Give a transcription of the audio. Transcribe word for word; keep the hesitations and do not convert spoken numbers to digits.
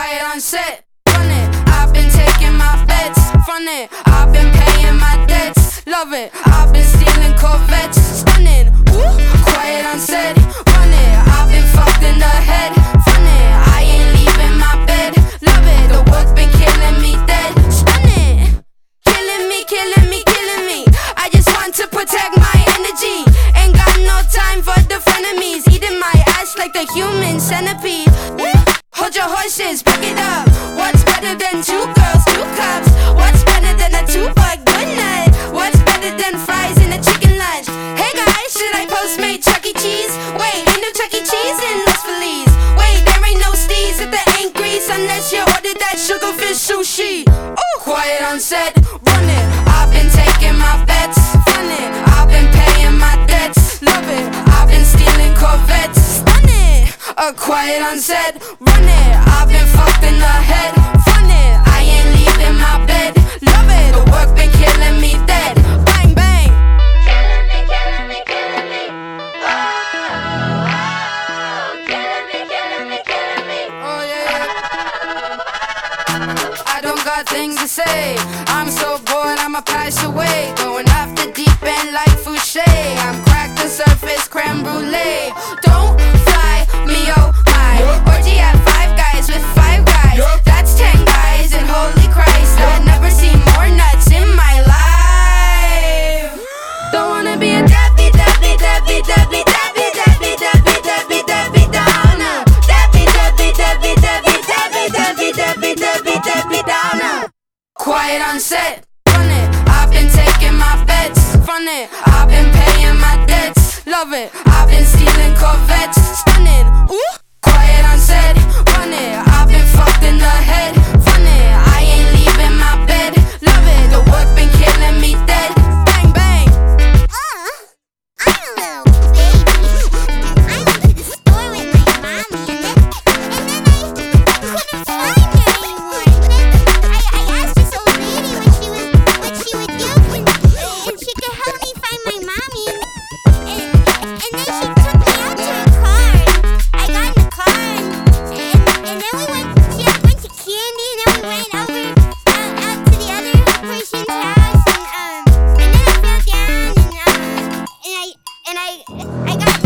quiet on set. Run it, I've been taking my bets. Front it, I've been paying my debts. Love it, I've been stealing Corvettes. Stunning, ooh, quiet on set. Run it, I've been fucked in the head. Front it, I ain't leaving my bed. Love it, the work been killing me dead. Stunning, killing me, killing me, killing me. I just want to protect my energy. Ain't got no time for the frenemies. Eating my ass like the human centipede. Hold your horses, back it up. What's better than two girls, two cups? What's better than a two-buck good night? What's better than fries in a chicken lunch? Hey guys, should I postmate Chuck E. Cheese? Wait, ain't no Chuck E. Cheese in Los Feliz. Wait, there ain't no steez at the ain't grease unless you ordered that sugarfish sushi. Ooh, quiet on set, run it. I've been taking my bets, fun it. I've been paying my debts, love it. I've been stealing Corvettes, stun it. Uh, quiet on set, run it. I've been fucked in the head, fun it. I ain't leaving my bed, love it. The work been killing me dead, bang bang. Killing me, killing me, killing me. Oh, killing me, killing me, killing me. Oh yeah, yeah. I don't got things to say. I'm so bored, I'ma pass away. Going off the deep end like Fouché. I'm cracked the surface, creme brulee. Don't fly me, oh my. Orgy at Five Guys with five guys. That's ten guys, and holy Christ, I've never seen more nuts in my life. Don't wanna be a Debbie, Debbie, Debbie, Debbie, Debbie, Debbie, Debbie, Debbie, Debbie Downer. Debbie, Debbie, Debbie, Debbie, Debbie, Debbie, Debbie, Debbie, Debbie Downer. Quiet on set, run it. I've been taking my bets, front it. I've been paying my debts, love it. I've been stealing Corvettes, stunning. Ooh, quiet on set, run it. I've been fucked in the head, fun it. I ain't leaving my bed, love it. The work been killing me dead, bang bang. Uh, I'm a little baby. I went to the store with my mommy, and then, and then I couldn't find her anymore. And then I, I asked this old lady what she was, what she would do, and, and she could help me find my mommy. And, and then she took me out to her car. And I got in the car, and, and, and then we went. She had a bunch of candy, and then we went over out, out to the other person's house, and um, and then I fell down, and um, and I and I I got